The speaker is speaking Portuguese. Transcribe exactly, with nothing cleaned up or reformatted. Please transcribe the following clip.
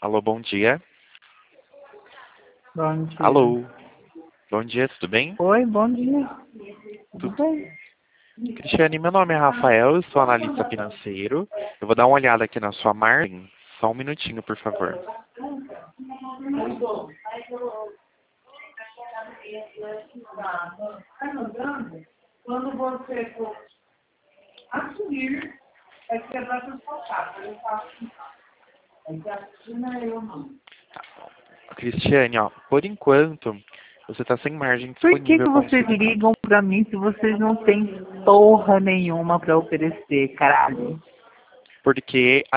Alô, bom dia. Bom dia. Alô. Bom dia, tudo bem? Oi, bom dia. Tudo Tudo. bem? Cristiane, meu nome é Rafael, eu sou analista financeiro. Eu vou dar uma olhada aqui na sua margem. Só um minutinho, por favor. Quando você for assumir, é que você vai transportar. Eu faço. É que assumir não é eu, não. Cristiane, ó, por enquanto, você está sem margem Por que, disponível que com vocês ligam pra mim se vocês não têm porra nenhuma pra oferecer, caralho? porque